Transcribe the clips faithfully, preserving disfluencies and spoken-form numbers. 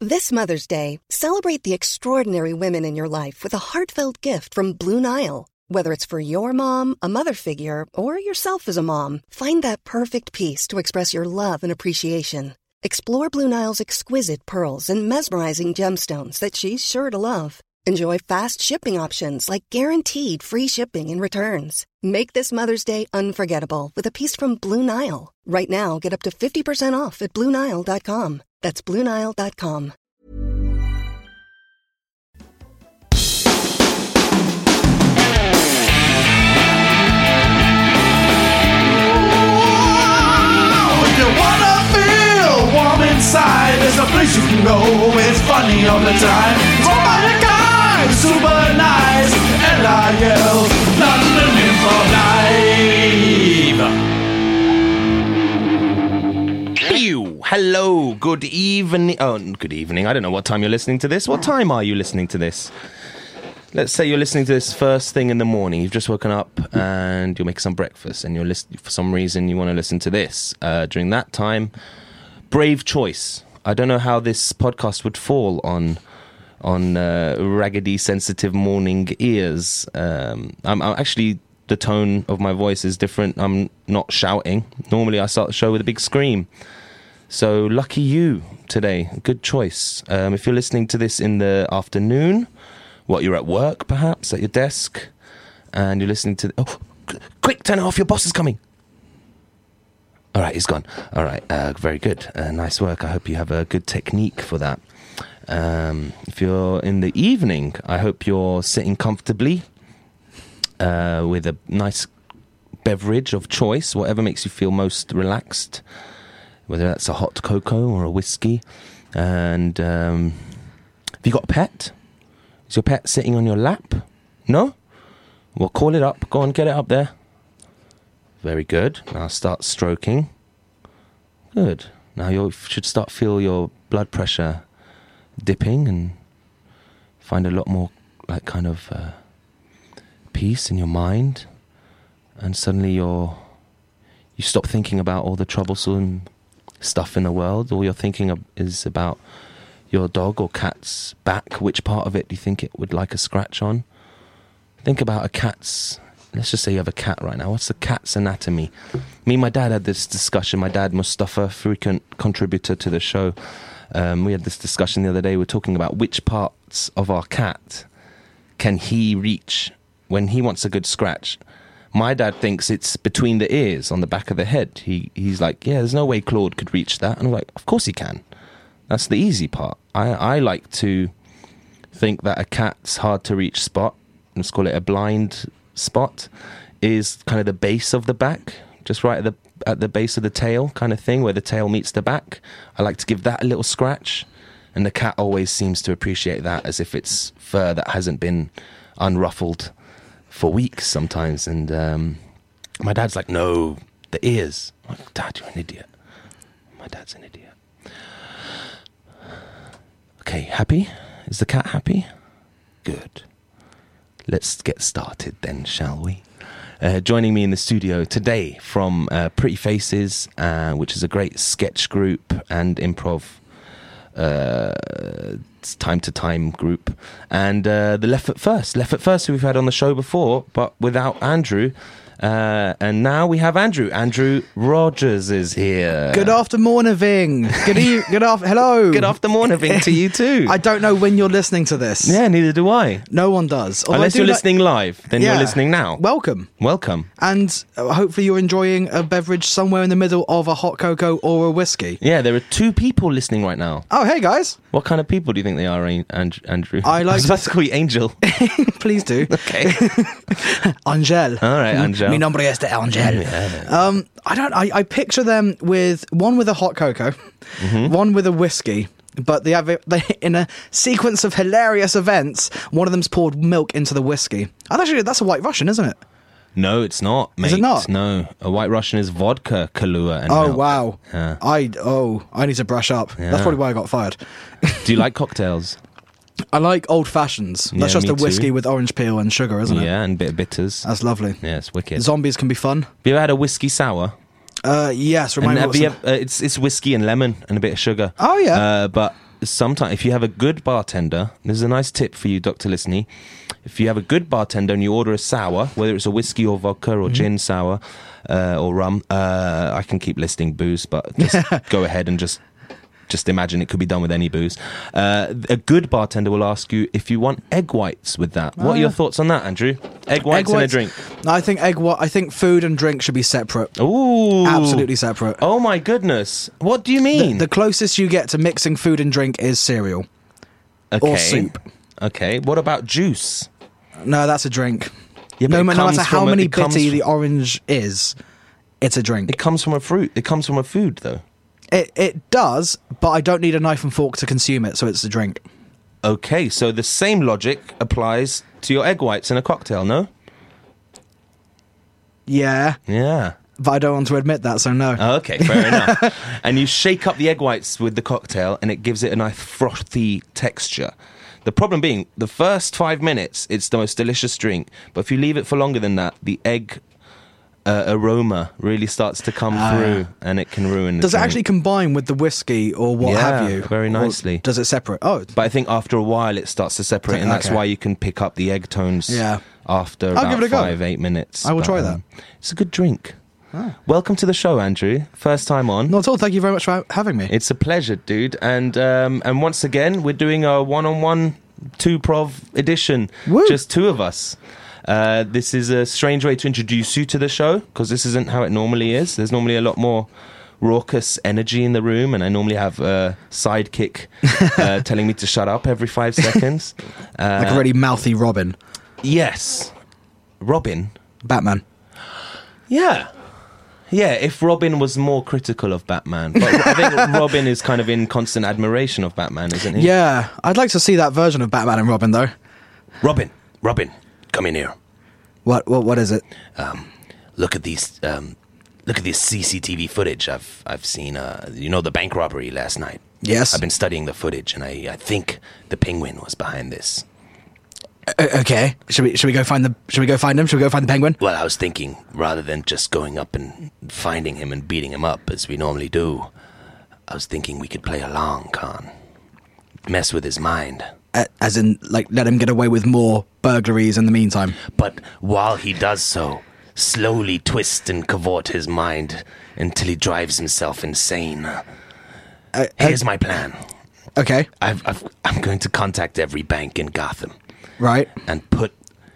This Mother's Day, celebrate the extraordinary women in your life with a heartfelt gift from Blue Nile. Whether it's for your mom, a mother figure, or yourself as a mom, find that perfect piece to express your love and appreciation. Explore Blue Nile's exquisite pearls and mesmerizing gemstones that she's sure to love. Enjoy fast shipping options like guaranteed free shipping and returns. Make this Mother's Day unforgettable with a piece from Blue Nile. Right now, get up to fifty percent off at Blue Nile dot com. That's Blue Nile dot com. If you wanna feel warm inside, there's a place you can go. It's funny all the time. It's all by a guy, super nice. L I L, London Improv Live. You. Hello, good evening. Oh, good evening. I don't know what time you're listening to this. What time are you listening to this? Let's say you're listening to this first thing in the morning. You've just woken up and you'll make some breakfast, and you're listening for some reason you want to listen to this uh, during that time. Brave choice. I don't know how this podcast would fall on on uh, raggedy, sensitive morning ears. Um, I'm, I'm actually the tone of my voice is different. I'm not shouting. Normally, I start the show with a big scream. So lucky you today. Good choice. Um, if you're listening to this in the afternoon. What, you're at work, perhaps, at your desk, and you're listening to... Oh, quick, turn it off, your boss is coming. All right, he's gone. All right, uh, very good. Uh, nice work. I hope you have a good technique for that. Um, if you're in the evening, I hope you're sitting comfortably uh, with a nice beverage of choice, whatever makes you feel most relaxed, whether that's a hot cocoa or a whiskey. And um, have you got a pet? Is your pet sitting on your lap? No? Well, call it up. Go on, get it up there. Very good. Now start stroking. Good. Now you should start feel your blood pressure dipping and find a lot more like kind of uh, peace in your mind. And suddenly you're you stop thinking about all the troublesome stuff in the world. All you're thinking of is about your dog or cat's back. Which part of it do you think it would like a scratch on? Think about a cat's... Let's just say you have a cat right now. What's the cat's anatomy? Me and my dad had this discussion. My dad, Mustafa, frequent contributor to the show. Um, we had this discussion the other day. We were talking about which parts of our cat can he reach when he wants a good scratch. My dad thinks it's between the ears on the back of the head. He He's like, yeah, there's no way Claude could reach that. And I'm like, of course he can. That's the easy part. I, I like to think that a cat's hard to reach spot, let's call it a blind spot, is kind of the base of the back, just right at the at the base of the tail kind of thing, where the tail meets the back. I like to give that a little scratch, and the cat always seems to appreciate that as if it's fur that hasn't been unruffled for weeks sometimes. And um, my dad's like, no, the ears. I'm like, Dad, you're an idiot. My dad's an idiot. Okay, happy? Is the cat happy? Good. Let's get started then, shall we? Uh, joining me in the studio today from uh, Pretty Faces, uh, which is a great sketch group and improv uh, time-to-time group, and uh, the Left Foot First. Left Foot First, who we've had on the show before, but without Andrew. Uh, and now we have Andrew. Andrew Rogers is here. Good afternoon, Ving. Good e- Good after. Hello. Good afternoon, Ving, to you too. I don't know when you're listening to this. Yeah, neither do I. No one does. Although Unless do you're like- listening live, then Yeah. you're listening now. Welcome. Welcome. And uh, hopefully you're enjoying a beverage somewhere in the middle of a hot cocoa or a whiskey. Yeah, there are two people listening right now. Oh, hey guys. What kind of people do you think they are, An- And- Andrew? I like- I was about to call you Angel. Please do. Okay. Angel. All right, Angel. Mi nombre es de Angel. Yeah. Um, I don't. I, I picture them with one with a hot cocoa, Mm-hmm. one with a whiskey. But they have they, in a sequence of hilarious events, one of them's poured milk into the whiskey. Oh, actually, that's a White Russian, isn't it? No, it's not, mate. Is it not? No. A White Russian is vodka, Kahlua, and Oh milk. wow! Yeah. I oh I need to brush up. Yeah. That's probably why I got fired. Do you like cocktails? I like old fashions. Yeah, That's just me a whiskey too. with orange peel and sugar, isn't it? Yeah, and a bit of bitters. That's lovely. Yeah, it's wicked. Zombies can be fun. Have you ever had a whiskey sour? Uh, yes. And Remind me. have what's you the- ever- uh, it's it's whiskey and lemon and a bit of sugar. Oh, yeah. Uh, but sometimes if you have a good bartender, this is a nice tip for you, Doctor Listening. If you have a good bartender and you order a sour, whether it's a whiskey or vodka or mm-hmm. gin sour uh, or rum, uh, I can keep listing booze, but just go ahead and just just imagine it could be done with any booze. Uh, a good bartender will ask you if you want egg whites with that. Oh, what are yeah. your thoughts on that, Andrew? Egg whites, egg whites in a drink. I think egg. Wh- I think food and drink should be separate. Ooh, absolutely separate. Oh my goodness! What do you mean? The, the closest you get to mixing food and drink is cereal okay. or soup. Okay. What about juice? No, that's a drink. Yeah, no, no matter how a, many bitty from, the orange is, it's a drink. It comes from a fruit. It comes from a food, though. It it does, but I don't need a knife and fork to consume it, so it's a drink. Okay, so the same logic applies to your egg whites in a cocktail, no? Yeah. Yeah. But I don't want to admit that, so no. Okay, fair enough. And you shake up the egg whites with the cocktail, and it gives it a nice frothy texture. The problem being, the first five minutes, it's the most delicious drink. But if you leave it for longer than that, the egg uh, aroma really starts to come uh, through, and it can ruin the Does drink. it actually combine with the whiskey or what yeah, have you? very nicely. Or does it separate? Oh. But I think after a while, it starts to separate, and that's okay. why you can pick up the egg tones yeah. after I'll about give it a go. five, eight minutes. I will but, try um, that. It's a good drink. Oh. Welcome to the show, Andrew. First time on. Not at all. Thank you very much for having me. It's a pleasure, dude. And um, and once again, we're doing a one-on-one two-prov edition. Woo. Just two of us. Uh, this is a strange way to introduce you to the show, because this isn't how it normally is. There's normally a lot more raucous energy in the room, and I normally have a sidekick uh, telling me to shut up every five seconds. Uh, like a really mouthy Robin. Yes. Robin? Batman. Yeah. Yeah, if Robin was more critical of Batman. But I think Robin is kind of in constant admiration of Batman, isn't he? Yeah, I'd like to see that version of Batman and Robin, though. Robin, Robin, come in here. What? What? What is it? Um, look at these. Um, look at this C C T V footage. I've I've seen. Uh, you know the bank robbery last night. Yes. I've been studying the footage, and I, I think the Penguin was behind this. Uh, okay. Should we? Should we go find the? Should we go find him? Should we go find the Penguin? Well, I was thinking, rather than just going up and finding him and beating him up as we normally do, I was thinking we could play along, Khan. Mess with his mind. Uh, as in, like, let him get away with more burglaries in the meantime. But while he does so, slowly twist and cavort his mind until he drives himself insane. Uh, Here's uh, my plan. Okay. I've, I've, I'm going to contact every bank in Gotham. Right. And put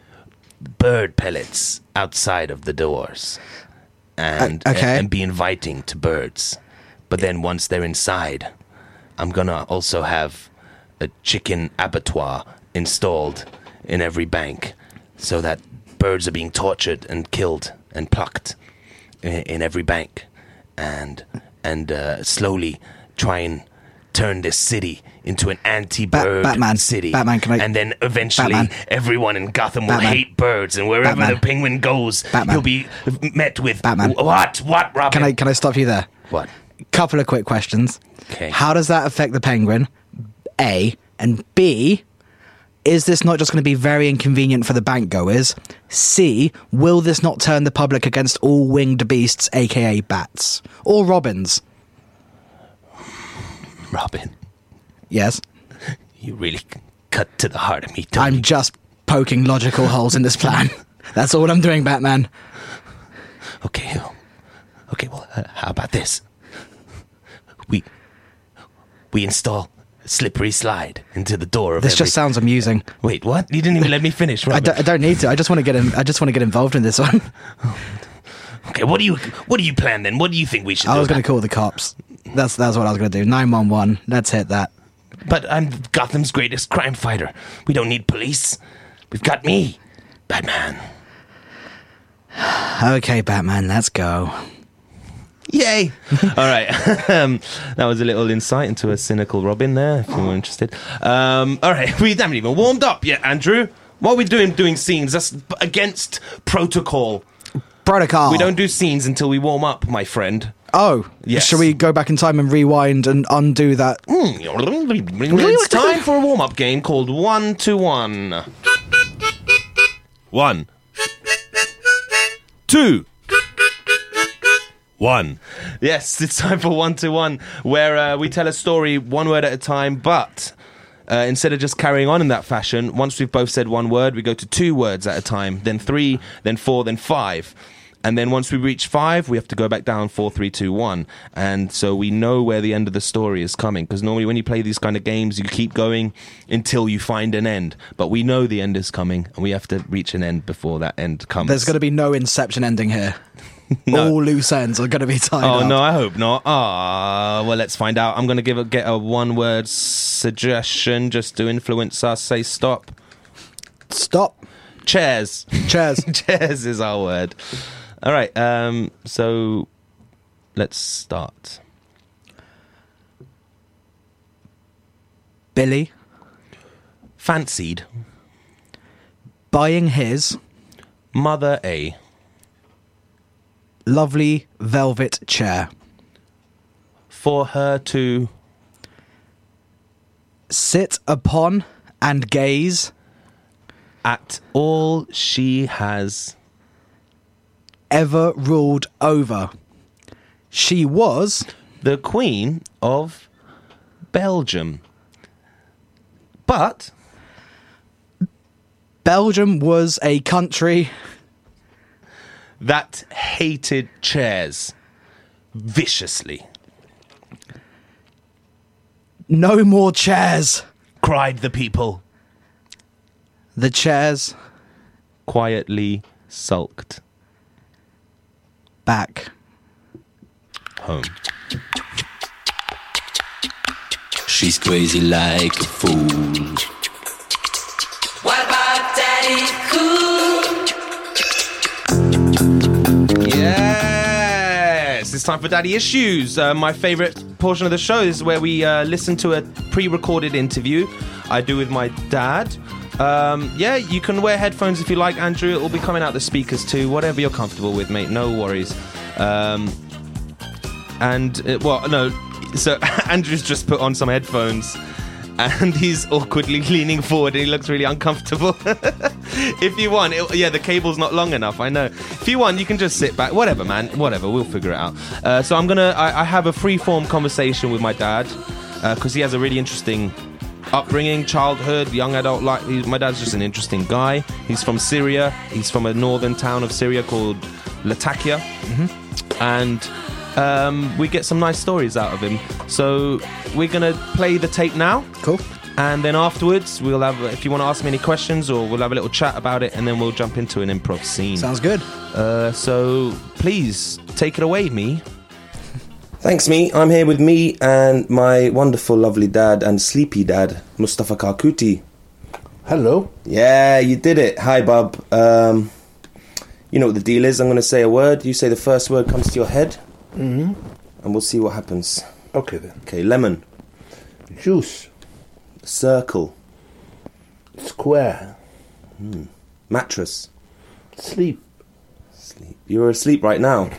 bird pellets outside of the doors. And, uh, okay. and, and be inviting to birds. But then once they're inside, I'm going to also have a chicken abattoir installed in every bank so that birds are being tortured and killed and plucked in, in every bank. And, and uh, slowly try and turn this city into an anti-bird Ba- Batman. city. Batman, can I... And then eventually Batman. everyone in Gotham will Batman. hate birds, and wherever Batman. the Penguin goes, Batman. he'll be met with... Batman. What? What, Robin? Can I? Can I stop you there? What? Couple of quick questions. Okay. How does that affect the Penguin? A. And B, is this not just going to be very inconvenient for the bank goers? C, will this not turn the public against all winged beasts, aka bats? Or robins? Robin, Yes. you really cut to the heart of me, Tony. I'm just poking logical holes in this plan. That's all I'm doing, Batman. Okay, okay, well, uh, how about this? We, we install a slippery slide into the door of This every... just sounds amusing. Wait, what? You didn't even let me finish, I Robin. don't, I don't need to. I just want to get in, I just want to get involved in this one. Okay, what do you what do you plan then? What do you think we should I do? was going to about- call the cops. That's that's what I was going to do. nine one one. Let's hit that. But I'm Gotham's greatest crime fighter. We don't need police. We've got me, Batman. Okay, Batman, let's go. Yay! All right. um, that was a little insight into a cynical Robin there, if you were interested. Um, all right. We haven't even warmed up yet, Andrew. What are we doing doing scenes? That's against protocol. Protocol. We don't do scenes until we warm up, my friend. Oh, Yes. Shall we go back in time and rewind and undo that? It's time for a warm-up game called One to One. One. Two. one. Yes, it's time for one to one, where uh, we tell a story one word at a time, but uh, instead of just carrying on in that fashion, once we've both said one word, we go to two words at a time, then three, then four, then five. And then once we reach five, we have to go back down four, three, two, one. And so we know where the end of the story is coming. Because normally when you play these kind of games, you keep going until you find an end. But we know the end is coming, and we have to reach an end before that end comes. There's going to be no Inception ending here. No. All loose ends are going to be tied Oh, up. no, I hope not. Ah, well, let's find out. I'm going to give a, get a one-word suggestion just to influence us. Say stop. Stop. Chairs. Chairs. Chairs is our word. All right, um, so let's start. Billy. Fancied. Buying his. Mother A. Lovely velvet chair. For her to Sit upon and gaze. at all she has Ever ruled over. She was the Queen of Belgium. But Belgium was a country that hated chairs viciously. No more chairs. Cried the people. The chairs Quietly sulked back. home. She's crazy like a fool. What about Daddy Cool? Yes, it's time for Daddy Issues. Uh, my favourite portion of the show is where we uh, listen to a pre-recorded interview I do with my dad. Um, yeah, you can wear headphones if you like, Andrew. It will be coming out the speakers too. Whatever you're comfortable with, mate. No worries. Um, and, uh, well, no. So, Andrew's just put on some headphones and he's awkwardly leaning forward and he looks really uncomfortable. If you want, it, yeah, the cable's not long enough, I know. If you want, you can just sit back. Whatever, man. Whatever, we'll figure it out. Uh, so I'm gonna, I, I have a free-form conversation with my dad because uh, he has a really interesting upbringing, childhood, young adult life. He, my dad's just an interesting guy. He's from Syria. He's from a northern town of Syria called Latakia. Mm-hmm. And um, we get some nice stories out of him. So we're going to play the tape now. Cool. And then afterwards, we'll have, if you want to ask me any questions, or we'll have a little chat about it, and then we'll jump into an improv scene. Sounds good. Uh, so please, take it away, me. Thanks, me. I'm here with me and my wonderful, lovely dad and sleepy dad, Mustafa Karkuti. Hello. Yeah, you did it. Hi, Bub. Um, you know what the deal is. I'm going to say a word. You say the first word comes to your head. Mm-hmm. And we'll see what happens. Okay, then. Okay, lemon. Juice. Circle. Square. Hmm. Mattress. Sleep. Sleep. You're asleep right now.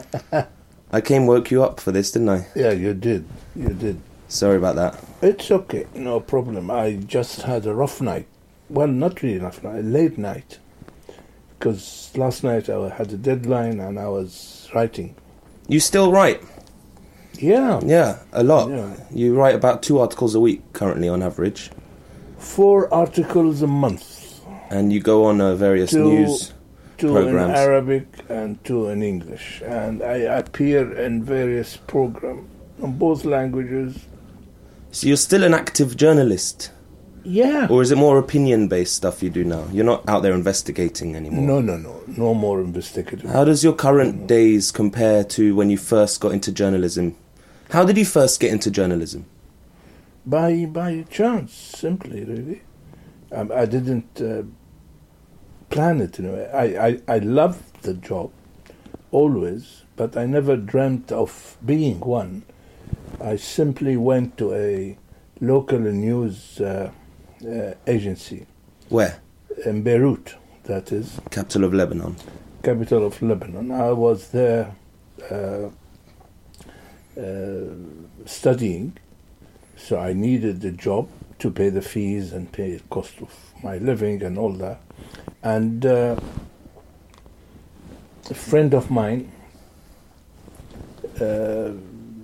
I came woke you up for this, didn't I? Yeah, you did. You did. Sorry about that. It's okay. No problem. I just had a rough night. Well, not really rough night. A late night. Because last night I had a deadline and I was writing. You still write? Yeah. Yeah, a lot. Yeah. You write about two articles a week currently on average. Four articles a month. And you go on uh, various Two- news Two programs. in Arabic and two in English. And I appear in various programs in both languages. So you're still an active journalist? Yeah. Or is it more opinion-based stuff you do now? You're not out there investigating anymore? No, no, no. No more investigative. How does your current days compare to when you first got into journalism? How did you first get into journalism? By by chance, simply, really. Um, I didn't uh, plan it in a way. I, I, I loved the job, always, but I never dreamt of being one. I simply went to a local news uh, uh, agency Where? in Beirut, that is, Capital of Lebanon. capital of Lebanon. I was there uh, uh, studying, so I needed the job to pay the fees and pay the cost of my living and all that. And uh, a friend of mine uh,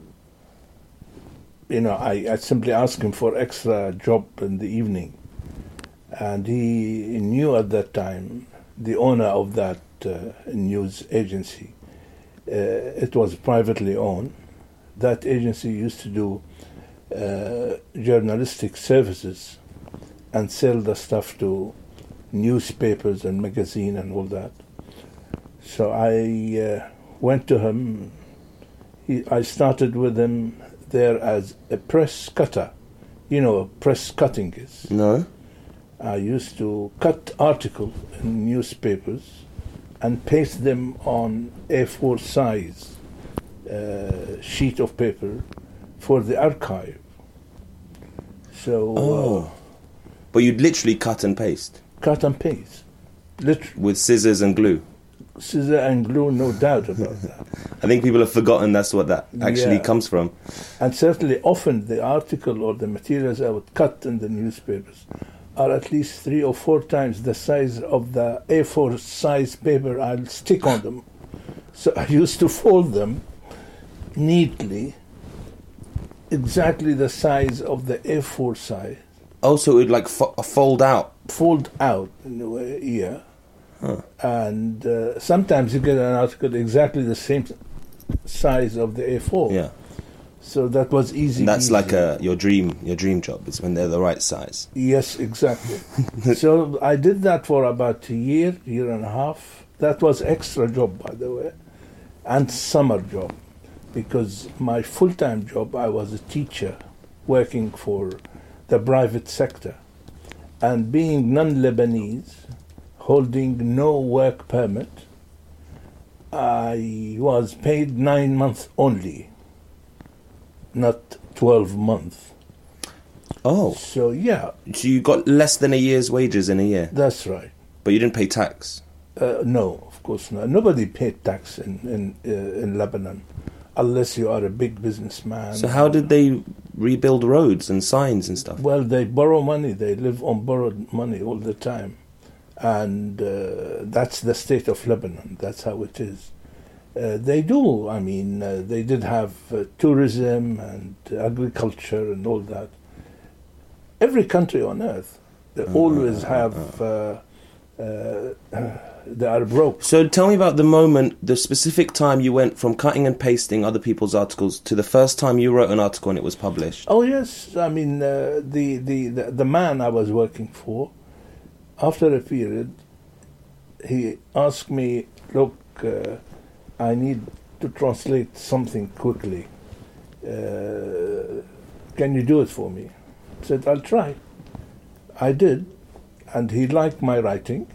you know, I, I simply asked him for extra job in the evening. And he knew at that time the owner of that uh, news agency. Uh, it was privately owned. That agency used to do uh, journalistic services and sell the stuff to newspapers and magazine and all that. So I uh, went to him. He, I started with him there as a press cutter. You know what press cutting is? No. I used to cut articles in newspapers and paste them on A four size uh, sheet of paper for the archive. So, Oh. uh, But you'd literally cut and paste cut and paste. Literally, with scissors and glue. scissor and glue, no doubt about that. I think people have forgotten that's what that actually Yeah. comes from. And certainly often the article or the materials I would cut in the newspapers are at least three or four times the size of the A four size paper I'll stick on them. So I used to fold them neatly, exactly the size of the A four size, Also, it would like fo- fold out. fold out in a way, yeah. And uh, sometimes you get an article exactly the same size of the A four. Yeah. So that was easy. And that's easy. like a, your dream, your dream job. It's when they're the right size. Yes, exactly. So I did that for about a year, year and a half. That was extra job, by the way, and summer job, because my full-time job, I was a teacher working for the private sector. And being non-Lebanese, holding no work permit, I was paid nine months only, not twelve months. Oh, So, yeah, so you got less than a year's wages in a year, that's right. but you didn't pay tax. Uh, no, of course not. Nobody paid tax in in, uh, in Lebanon, unless you are a big businessman. So how did they rebuild roads and signs and stuff? Well, they borrow money. They live on borrowed money all the time, and uh, that's the state of Lebanon. That's how it is. Uh, they do. I mean, uh, they did have uh, tourism and agriculture and all that. Every country on earth, they always have. Uh, uh, they are broke. So tell me about the moment, the specific time you went from cutting and pasting other people's articles to the first time you wrote an article and it was published. Oh yes, I mean uh, the, the the the man I was working for, after a period, he asked me, "Look, uh, I need to translate something quickly. Uh, can you do it for me?" I said, "I'll try." I did, and he liked my writing.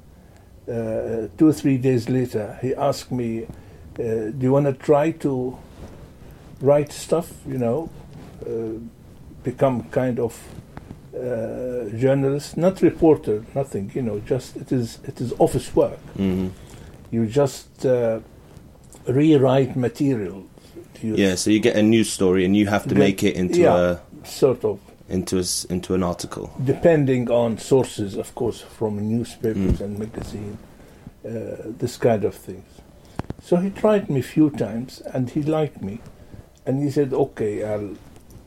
Uh, two or three days later, he asked me, uh, "Do you want to try to write stuff? You know, uh, become kind of uh, journalist, not reporter, nothing. You know, just it is it is office work. Mm-hmm. You just uh, rewrite material. You Yeah, so you get a news story and you have to Get- make it into yeah, a sort of." into a s into an article. Depending on sources, of course, from newspapers Mm. and magazine, uh, this kind of things. So he tried me a few times, and he liked me, and he said, "Okay, I'll."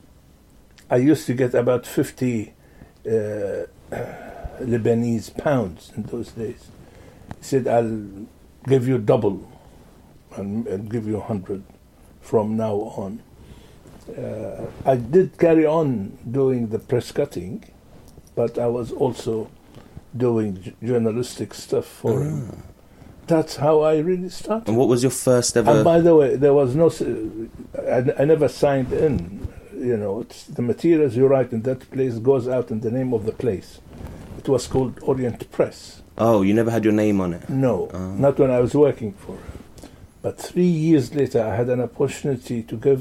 I used to get about fifty uh, Lebanese pounds in those days. He said, "I'll give you double, and, and give you a hundred from now on." Uh, I did carry on doing the press cutting, but I was also doing j- journalistic stuff for him. That's how I really started. And what was your first ever? And by the way, there was no. s- I, I never signed in. You know, it's the materials you write in that place goes out in the name of the place. It was called Orient Press. Oh, you never had your name on it. No, Oh. not when I was working for him. But three years later, I had an opportunity to give,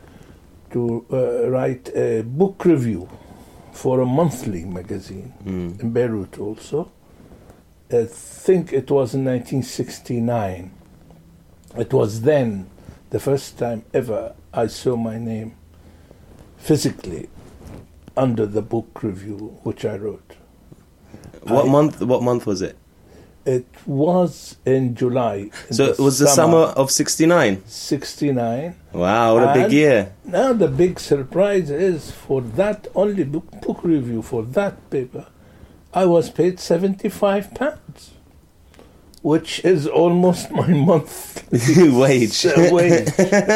to uh, write a book review for a monthly magazine Mm. in Beirut also. I think it was in nineteen sixty-nine. It was then the first time ever I saw my name physically under the book review which I wrote. What I- month? What month was it? It was in July. in So it was the summer of sixty-nine. sixty-nine. Wow, what a big And year. Now the big surprise is for that only book, book review for that paper, I was paid seventy-five pounds, which is almost my monthly Wage. wage.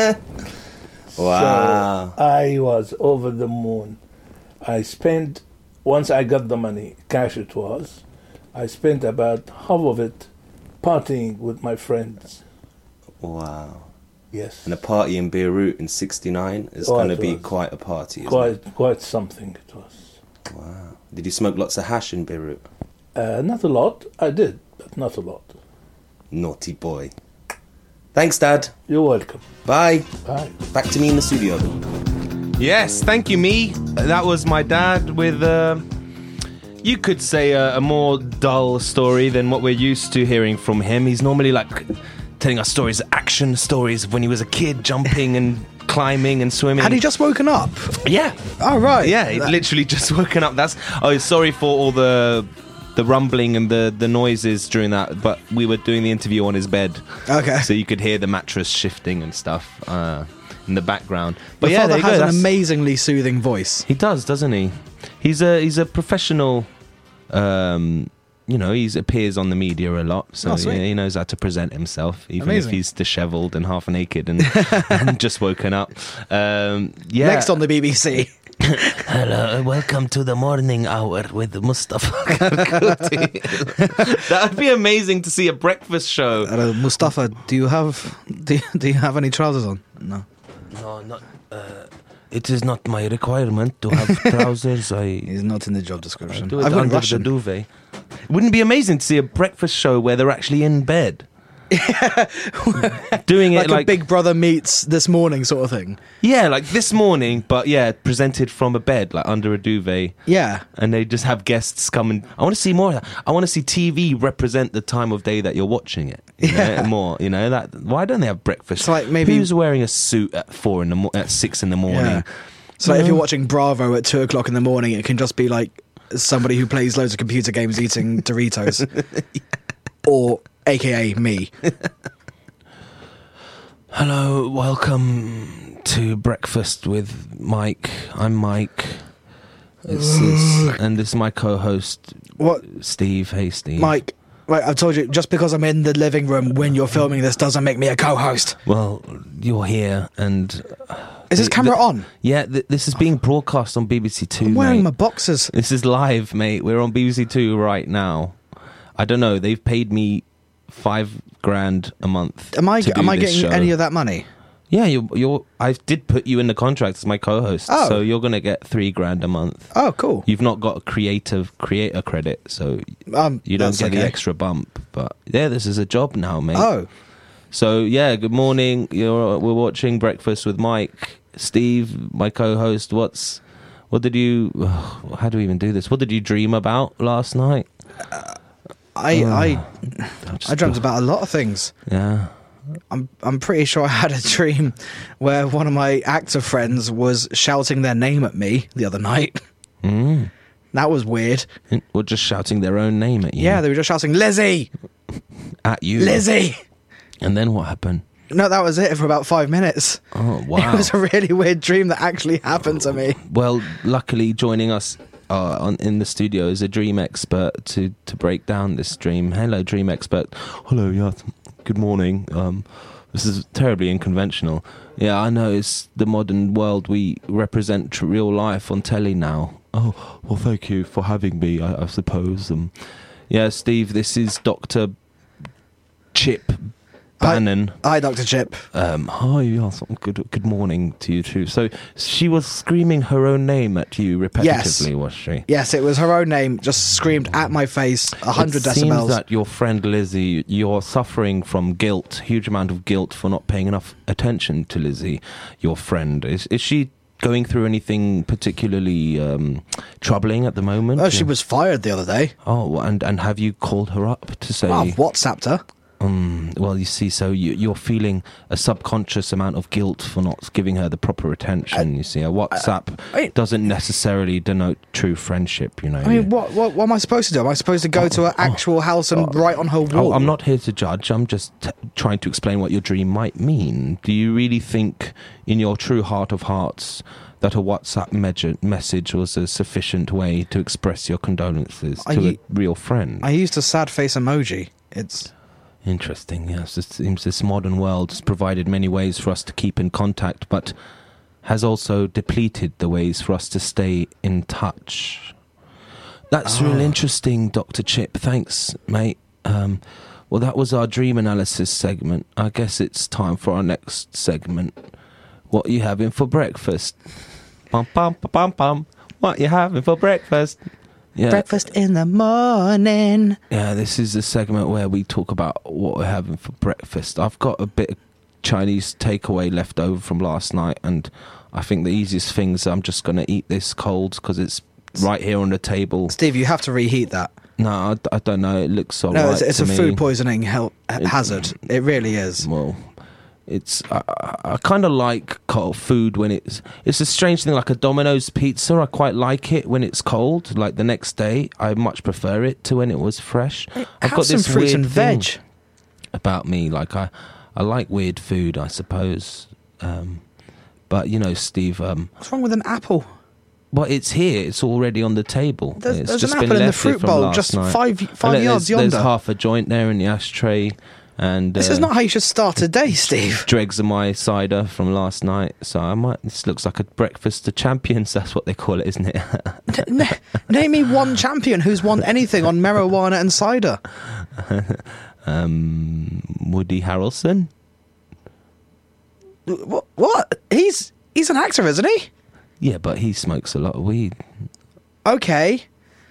Wow. So I was over the moon. I spent, once I got the money, cash it was, I spent about half of it partying with my friends. Wow. Yes. And a party in Beirut in sixty-nine is Oh, going to it be was. quite a party, isn't Quite, quite something it was. it? Wow. Did you smoke lots of hash in Beirut? Uh, not a lot. I did, but not a lot. Naughty boy. Thanks, Dad. You're welcome. Bye. Bye. Back to me in the studio. Yes, thank you, me. That was my dad with, uh, you could say, a, a more dull story than what we're used to hearing from him. He's normally like telling us stories, action stories of when he was a kid, jumping and climbing and swimming. Had he just woken up? Yeah. Oh, right. Yeah, he'd That- literally just woken up. That's. Oh, sorry for all the the rumbling and the, the noises during that, but we were doing the interview on his bed. Okay. So you could hear the mattress shifting and stuff uh, in the background. But Your yeah, father there you has go. an That's- amazingly soothing voice. He does, doesn't he? He's a he's a professional. Um, you know, he appears on the media a lot, so Oh, sweet. yeah, he knows how to present himself, even Amazing. if he's dishevelled and half naked and, and just woken up. Um, yeah. Next on the B B C. Hello, welcome to the morning hour with Mustafa Karkouti. That would be amazing to see a breakfast show. Uh, Mustafa, do you have do you, do you have any trousers on? No. No, not. Uh, it is not my requirement to have trousers. I. He's not in the job I description. do it I've got under the Russian. duvet. Wouldn't it be amazing to see a breakfast show where they're actually in bed? Doing Like it a like Big Brother meets This Morning sort of thing. yeah, like this morning, but yeah, presented from a bed, like under a duvet, Yeah. and they just have guests come and. I want to see more of that. I want to see T V represent the time of day that you're watching it. You know, Yeah. more. You know that. Why don't they have breakfast? It's like maybe- who's wearing a suit at four in the mo- at six in the morning? Yeah. So like if you're watching Bravo at two o'clock in the morning, it can just be like somebody who plays loads of computer games eating Doritos. Or A K A me. Hello, welcome to Breakfast with Mike. I'm Mike. This is, and this is my co-host, What? Steve. Hey, Steve. Mike, wait, I've told you, just because I'm in the living room when you're filming this doesn't make me a co-host. Well, you're here, and Is this the- camera the- on? Yeah, th- this is being broadcast on B B C Two. I'm wearing mate. my boxers. This is live, mate. We're on B B C Two right now. I don't know. They've paid me five grand a month. Am I to do am I this getting show. any of that money? Yeah, you're. You're. I did put you in the contract as my co-host, Oh. so you're gonna get three grand a month. Oh, cool. You've not got a creative creator credit, so Um, you don't that's get the okay. extra bump. But yeah, this is a job now, mate. Oh, So yeah, good morning. You're. We're watching Breakfast with Mike, Steve, my co-host. What's. What did you? How do we even do this? What did you dream about last night? I I I'll just I dreamt go- about a lot of things. Yeah. I'm I'm pretty sure I had a dream where one of my actor friends was shouting their name at me the other night. Mm. That was weird. Or just shouting their own name at you. Yeah, they were just shouting Lizzie, At you. Lizzie. And then what happened? No, that was it for about five minutes. Oh wow. It was a really weird dream that actually happened to me. Well, luckily, joining us uh, on, in the studio is a dream expert to, to break down this dream. Hello, dream expert. Hello, yeah. Good morning. Um, this is terribly unconventional. Yeah, I know it's the modern world. We represent tr- real life on telly now. Oh, well, thank you for having me, I, I suppose. Um, yeah, Steve, this is Doctor Chip Bannon. Hi, Doctor Chip. Um, hi, yes, good good morning to you too. So she was screaming her own name at you repetitively, Yes. was she? Yes, it was her own name, just screamed at my face, a hundred It seems decibels. that your friend Lizzie, you're suffering from guilt, huge amount of guilt for not paying enough attention to Lizzie, your friend. Is is she going through anything particularly um, troubling at the moment? Oh, she was fired the other day. Oh, and and have you called her up to say? Well, I've WhatsApped her. Um, well, you see, so you, you're feeling a subconscious amount of guilt for not giving her the proper attention. Uh, you see, a WhatsApp uh, I, doesn't necessarily denote true friendship. You know. I mean, what, what what am I supposed to do? Am I supposed to go oh, to her actual oh, house and oh, write on her wall? Oh, I'm not here to judge. I'm just t- trying to explain what your dream might mean. Do you really think, in your true heart of hearts, that a WhatsApp me- message was a sufficient way to express your condolences to u- a real friend? I used a sad face emoji. It's interesting. Yes, it seems this modern world has provided many ways for us to keep in contact, but has also depleted the ways for us to stay in touch. That's oh. real interesting, Doctor Chip. Thanks, mate. Um, well, that was our dream analysis segment. I guess it's time for our next segment. What are you having for breakfast? Bum, bum, bum, bum, bum. What are you having for breakfast? Yeah. Breakfast in the morning. Yeah, this is a segment where we talk about what we're having for breakfast. I've got a bit of Chinese takeaway left over from last night, and I think the easiest thing is I'm just going to eat this cold because it's right here on the table. Steve, you have to reheat that. No, I, I don't know. It looks all no, right it's, it's to a me. food poisoning hel- it, hazard. It really is. Well, it's I, I kind of like cold food when it's it's a strange thing, like a Domino's pizza. I quite like it when it's cold, like the next day. I much prefer it to when it was fresh. Hey, I've have got some this fruits weird and veg thing about me. Like I, I like weird food, I suppose. Um, but you know, Steve. Um, What's wrong with an apple? Well, it's here. It's already on the table. There's, it's there's just an been apple in the left here fruit from bowl, last just night. five five And yards there's, yonder. There's half a joint there in the ashtray. And this uh, is not how you should start a day, Steve. Dregs of my cider from last night. So I might. This looks like a breakfast of champions. That's what they call it, isn't it? N- n- name me one champion who's won anything on marijuana and cider. um, Woody Harrelson. What? What? He's he's an actor, isn't he? Yeah, but he smokes a lot of weed. Okay.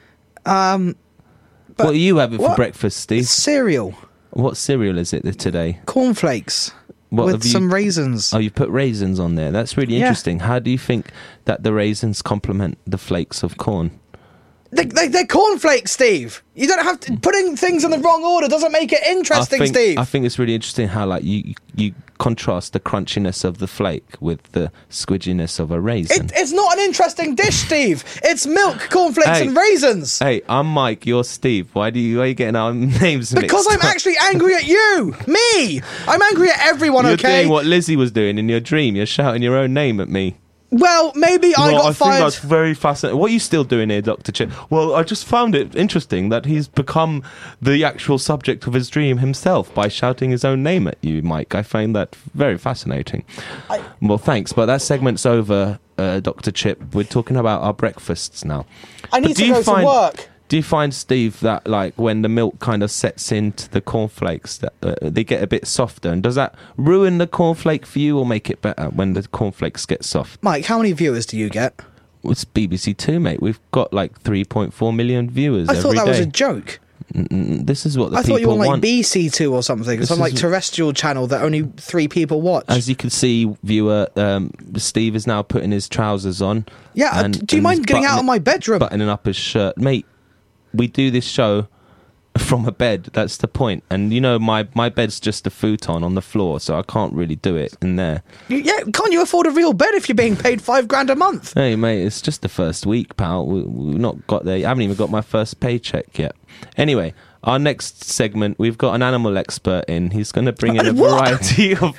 Um. But what are you having what? for breakfast, Steve? Cereal. What cereal is it today? Cornflakes what, with you, some raisins. Oh, you put raisins on there. That's really yeah. interesting. How do you think that the raisins complement the flakes of corn? They, they, they're cornflakes, Steve. You don't have to... Putting things in the wrong order doesn't make it interesting, I think, Steve. I think it's really interesting how like you you contrast the crunchiness of the flake with the squidginess of a raisin. It, it's not an interesting dish, Steve. It's milk, cornflakes hey, and raisins. Hey, I'm Mike, you're Steve. Why do you why are you getting our names mixed Because I'm up? actually angry at you. Me. I'm angry at everyone, you're okay? You're doing what Lizzie was doing in your dream. You're shouting your own name at me. Well, maybe I well, got I fired. I think that's very fascinating. What are you still doing here, Doctor Chip? Well, I just found it interesting that he's become the actual subject of his dream himself by shouting his own name at you, Mike. I find that very fascinating. I... Well, thanks, but that segment's over, uh, Doctor Chip. We're talking about our breakfasts now. I need but to go find, to work. Do you find, Steve, that like when the milk kind of sets into the cornflakes, that uh, they get a bit softer? And does that ruin the cornflake for you or make it better when the cornflakes get soft? Mike, how many viewers do you get? Well, it's B B C Two, mate. We've got like three point four million viewers I every thought that day. was a joke. Mm-mm, this is what the I people thought you were on like want. B C Two or something. Some like terrestrial channel that only three people watch. As you can see, viewer, um, Steve is now putting his trousers on. Yeah, and, do you mind getting out of my bedroom? Buttoning up his shirt. Mate, we do this show from a bed. That's the point. And you know, my, my bed's just a futon on the floor, so I can't really do it in there. Yeah, can't you afford a real bed if you're being paid five grand a month? Hey, mate, it's just the first week, pal. We, we've not got there. I haven't even got my first paycheck yet. Anyway, our next segment, we've got an animal expert in. He's going to bring in a what? variety of...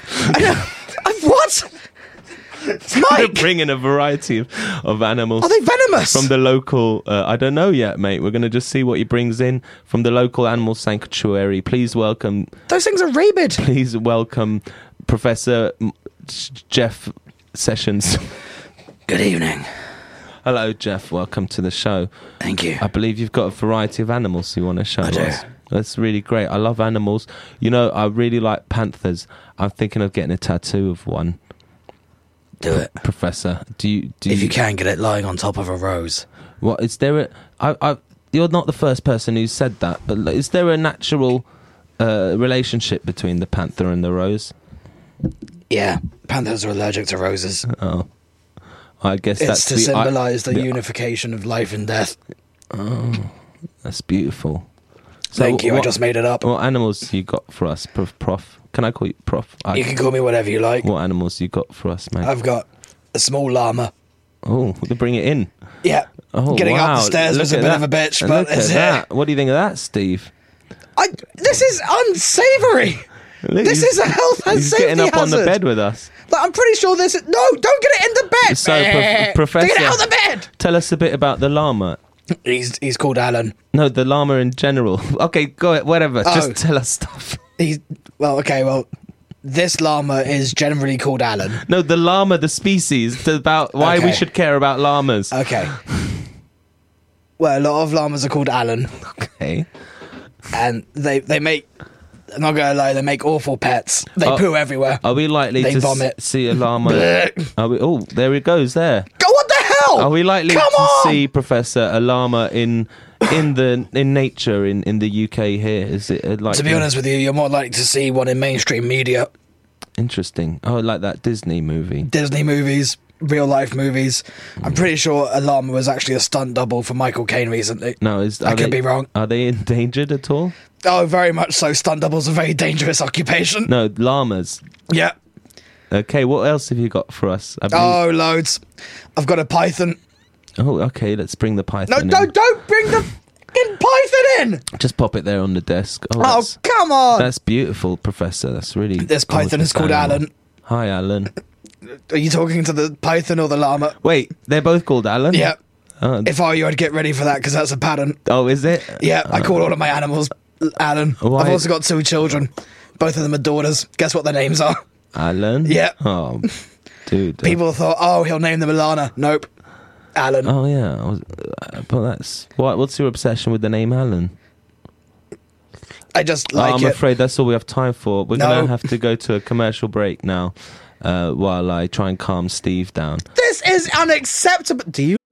What? He's going to bring in a variety of, of animals. Are they venomous? From the local... Uh, I don't know yet, mate. We're going to just see what he brings in from the local animal sanctuary. Please welcome... Those things are rabid. Please welcome Professor Jeff Sessions. Good evening. Hello, Jeff. Welcome to the show. Thank you. I believe you've got a variety of animals you want to show I us. do. That's really great. I love animals. You know, I really like panthers. I'm thinking of getting a tattoo of one. Do it, Professor. Do you? Do if you, you can get it lying on top of a rose. What is there? A, I, I, you're not the first person who said that, but is there a natural uh, relationship between the panther and the rose? Yeah, panthers are allergic to roses. Oh, I guess it's that's to the, symbolise the, the unification of life and death. Oh, that's beautiful. So Thank you. I what- just made it up. What animals you got for us, Prof? Prof? Can I call you Prof? I, You can call me whatever you like. What animals you got for us, mate? I've got a small llama. Oh, we can bring it in. Yeah. Oh, Getting wow. up the stairs Look was a at bit that. of a bitch, And but look at it's that. What do you think of that, Steve? I, this is unsavoury. Look, This he's- is a health and He's safety getting up on the hazard. bed with us. Like, I'm pretty sure this is... No, don't get it in the bed. So, Eh, Prof- Professor, Get it out of the bed. tell us a bit about the llama. He's he's called Alan. No, the llama in general. Okay, go ahead, whatever. Oh. Just tell us stuff. He's... Well, okay, well... This llama is generally called Alan. No, the llama, the species. It's about why we Okay. should care about llamas. Okay. Well, a lot of llamas are called Alan, Okay. and they they make. I'm not gonna lie, they make awful pets. They Oh. poo everywhere. Are we likely They to s- vomit. see a llama? Blech. Are we, oh, there it goes there. Go! What the hell? Are we likely Come to on! see, Professor, a llama in in the in nature in, in the U K here? Is it uh, like To be honest with you, you're more likely to see one in mainstream media, interesting? Oh, like that Disney movie. Disney movies, real life movies. I'm pretty sure a llama was actually a stunt double for Michael Caine recently. No, is I are could they, be wrong. Are they endangered at all? Oh, very much so. Stunt double's a very dangerous occupation. No, llamas. Yeah. Okay, what else have you got for us? I believe- Oh, loads. I've got a python. oh, okay. Let's bring the No, python. no, in. don't bring the fucking python in. Just pop it there on the desk. Oh, Oh, that's, come on. that's beautiful, Professor. That's really. This python gorgeous is called animal. Alan. Hi, Alan. Are you talking to the python or the llama? Wait, they're both called Alan. Yeah. Oh, If I were you, I'd get ready for that because that's a pattern. oh, is it? Yeah, I call all of my animals Alan. Why- I've also got two children. Both of them are daughters. Guess what their names are? Alan. Yeah. Oh, dude. People thought, oh, he'll name them Alana. Nope. Alan. Oh yeah, I was, uh, but that's what. What's your obsession with the name Alan? I just Oh, like I'm it. afraid that's all we have time for. We're No. gonna have to go to a commercial break now, uh, while I try and calm Steve down. This is unacceptable. Do you?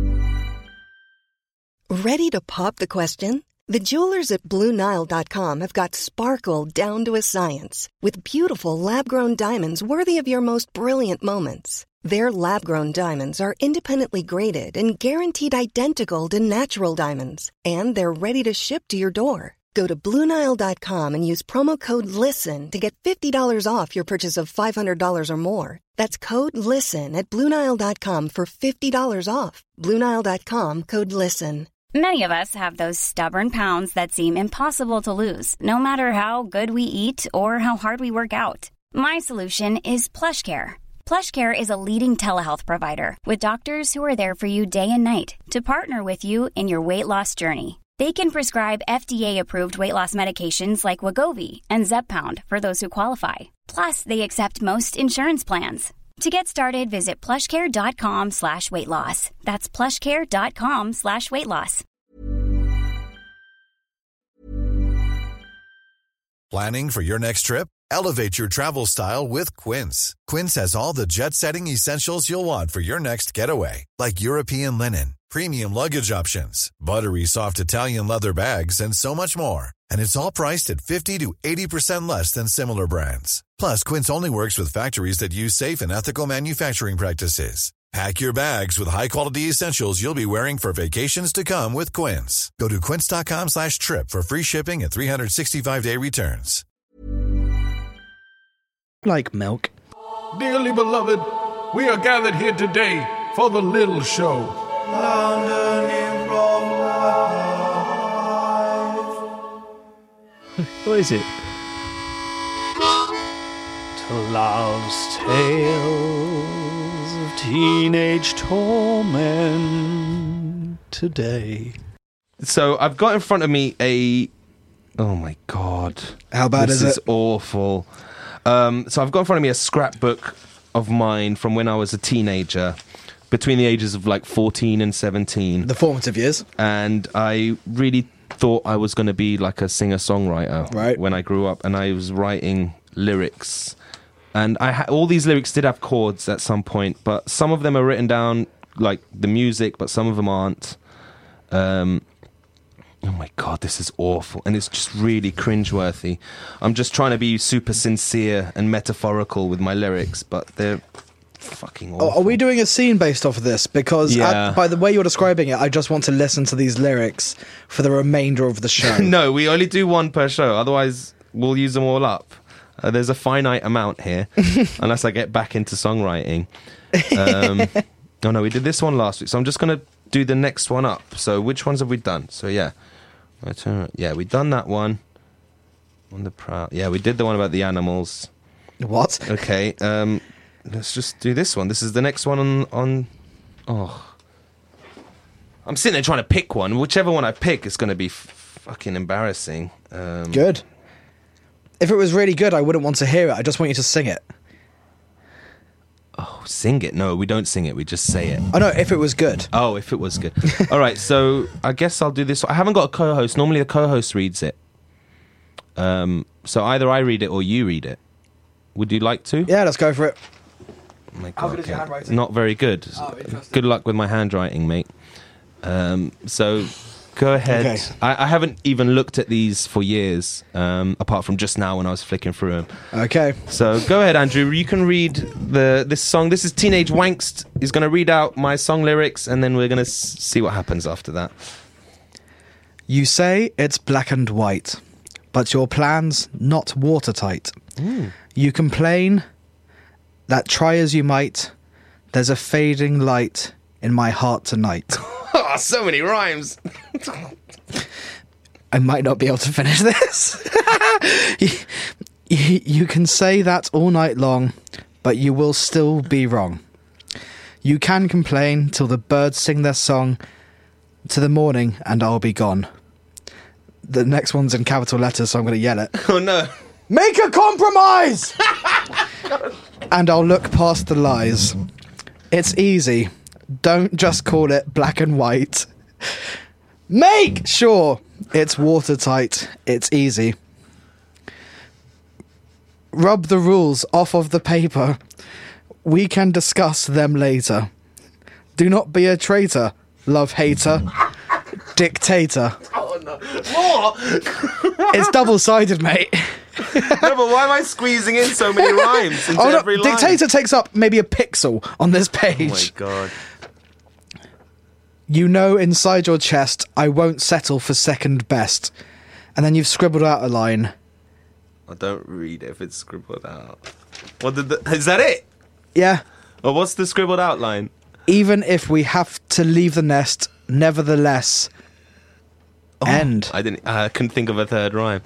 Ready to pop the question? The jewelers at Blue Nile dot com have got sparkle down to a science with beautiful lab-grown diamonds worthy of your most brilliant moments. Their lab-grown diamonds are independently graded and guaranteed identical to natural diamonds, and they're ready to ship to your door. Go to Blue Nile dot com and use promo code LISTEN to get fifty dollars off your purchase of five hundred dollars or more. That's code LISTEN at Blue Nile dot com for fifty dollars off. Blue Nile dot com, code LISTEN. Many of us have those stubborn pounds that seem impossible to lose, no matter how good we eat or how hard we work out. My solution is PlushCare. PlushCare is a leading telehealth provider with doctors who are there for you day and night to partner with you in your weight loss journey. They can prescribe F D A-approved weight loss medications like Wegovy and Zepbound for those who qualify. Plus, they accept most insurance plans. To get started, visit plushcare.com slash weight loss. That's plushcare.com slash weight loss. Planning for your next trip? Elevate your travel style with Quince. Quince has all the jet-setting essentials you'll want for your next getaway, like European linen, premium luggage options, buttery soft Italian leather bags, and so much more. And it's all priced at fifty to eighty percent less than similar brands. Plus, Quince only works with factories that use safe and ethical manufacturing practices. Pack your bags with high-quality essentials you'll be wearing for vacations to come with Quince. Go to quince.com slash trip for free shipping and three sixty-five day returns. Like milk. Dearly beloved, we are gathered here today for the little show. London Improv Live. What is it? To love's tales of teenage torment today. So I've got in front of me a. Oh my god! How bad this is is it? awful. Um, so I've got in front of me a scrapbook of mine from when I was a teenager, between the ages of like fourteen and seventeen. The formative years. And I really thought I was going to be like a singer-songwriter Right. when I grew up, and I was writing lyrics. And I ha- all these lyrics did have chords at some point, but some of them are written down like the music, but some of them aren't. Um, oh my god, this is awful, and it's just really cringeworthy. I'm just trying to be super sincere and metaphorical with my lyrics, but they're fucking Oh, awful. are we doing a scene based off of this? Because Yeah. uh, by the way you're describing it, I just want to listen to these lyrics for the remainder of the show. No, we only do one per show. Otherwise, we'll use them all up. Uh, there's a finite amount here, unless I get back into songwriting. Um, oh no, we did this one last week, so I'm just going to do the next one up. So which ones have we done? So yeah, I turn- yeah, we done that one. On the proud. Yeah, we did the one about the animals. What? Okay, um, let's just do this one. This is the next one on on. Oh, I'm sitting there trying to pick one. Whichever one I pick is going to be f- fucking embarrassing. Um, Good. If it was really good, I wouldn't want to hear it. I just want you to sing it. Oh, sing it? No, we don't sing it. We just say it. Oh no, if it was good. Oh, if it was good. All right, so I guess I'll do this. I haven't got a co-host. Normally the co-host reads it. Um, so either I read it or you read it. Would you like to? Yeah, let's go for it. Oh my How God, good is your okay. handwriting? Not very good. Oh, interesting. Good luck with my handwriting, mate. Um, so go ahead. Okay. I, I haven't even looked at these for years, um, apart from just now when I was flicking through them. Okay. So go ahead, Andrew. You can read the this song. This is Teenage Wankst. He's going to read out my song lyrics, and then we're going to s- see what happens after that. You say it's black and white, but your plan's not watertight. Mm. You complain that try as you might, there's a fading light in my heart tonight. Oh, so many rhymes. I might not be able to finish this. you, you, you can say that all night long, but you will still be wrong. You can complain till the birds sing their song to the morning and I'll be gone. The next one's in capital letters, so I'm going to yell it. Oh, no. Make a compromise! And I'll look past the lies. It's easy. Don't just call it black and white. Make sure it's watertight. It's easy. Rub the rules off of the paper. We can discuss them later. Do not be a traitor, love hater, dictator. Oh, no. More! It's double-sided, mate. No, but why am I squeezing in so many rhymes into Oh, no, every line? dictator takes up maybe a pixel on this Oh, page. my God. You know inside your chest, I won't settle for second best. And then you've scribbled out a line. I don't read it if it's scribbled out. What did the, is that it? Yeah. Or what's the scribbled out line? Even if we have to leave the nest, nevertheless. Oh, End. I didn't. I couldn't think of a third rhyme.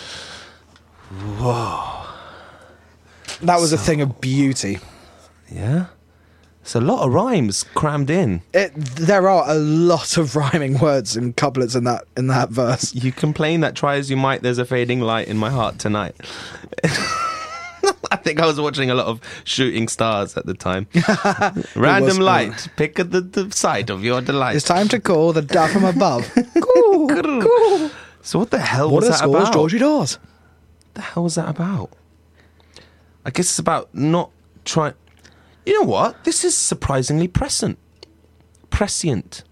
Whoa. That was a thing of beauty. Yeah. It's a lot of rhymes crammed in. It, there are a lot of rhyming words and couplets in that in that verse. You complain that try as you might, there's a fading light in my heart tonight. I think I was watching a lot of Shooting Stars at the time. Random was, uh, light, pick at the, the side of your delight. It's time to call the dove from above. Cool, cool. So what the hell What was are the that scores, about? Georgie Dawes? What the hell was that about? I guess it's about not trying... You know what? This is surprisingly prescient. Prescient.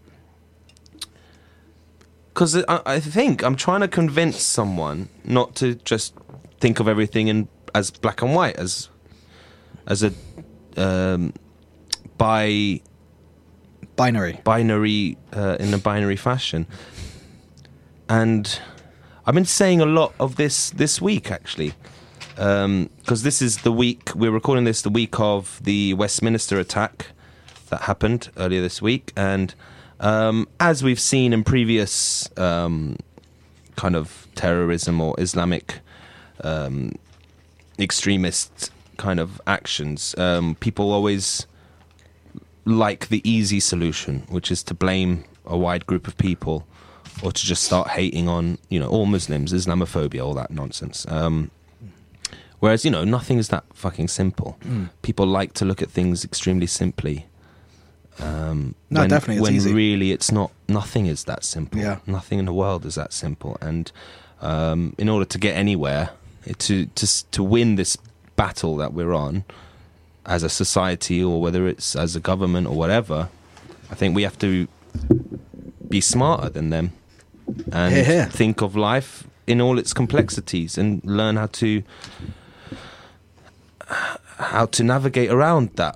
Because I, I think I'm trying to convince someone not to just think of everything in as black and white, as as a um, bi binary binary uh, in a binary fashion. And I've been saying a lot of this this week, actually. Because um, this is the week, we're recording this the week of the Westminster attack that happened earlier this week. And um, as we've seen in previous um, kind of terrorism or Islamic um, extremist kind of actions, um, people always like the easy solution, which is to blame a wide group of people or to just start hating on, you know, all Muslims, Islamophobia, all that nonsense. Um, Whereas, you know, nothing is that fucking simple. Mm. People like to look at things extremely simply. Um, no, when, definitely, it's when easy. really it's not. Nothing is that simple. Yeah. Nothing in the world is that simple. And um, in order to get anywhere, to to to win this battle that we're on, as a society or whether it's as a government or whatever, I think we have to be smarter than them and Hear, hear. think of life in all its complexities and learn how to how to navigate around that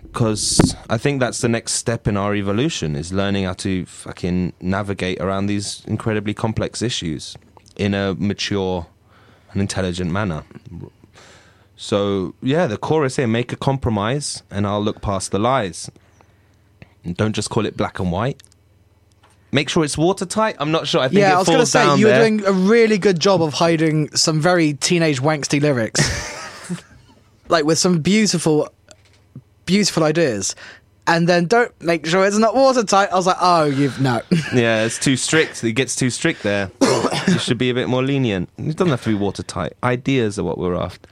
Because I think that's the next step in our evolution, is learning how to fucking navigate around these incredibly complex issues in a mature and intelligent manner. So, yeah, the chorus here, make a compromise and I'll look past the lies. And don't just call it black and white. Make sure it's watertight. I'm not sure. I think yeah, it I was going to falls say, down you were there. doing a really good job of hiding some very teenage wanksty lyrics. Like, with some beautiful, beautiful ideas. And then don't make sure it's not watertight. I was like, oh, you've, no. Yeah, it's too strict. It gets too strict there. You should be a bit more lenient. It doesn't have to be watertight. Ideas are what we're after.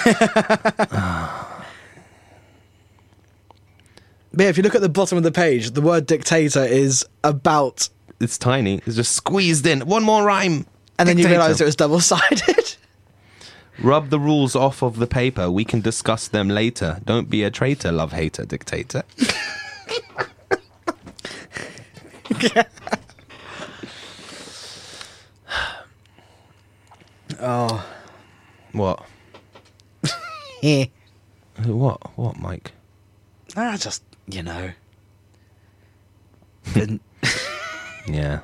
But yeah, if you look at the bottom of the page, the word dictator is about... It's tiny. It's just squeezed in. One more rhyme. And then you Dictator. realised it was double-sided. Rub the rules off of the paper. We can discuss them later. Don't be a traitor, love hater, dictator. Oh. What? Yeah. What? What, Mike? Ah, just, you know. Didn't... Yeah.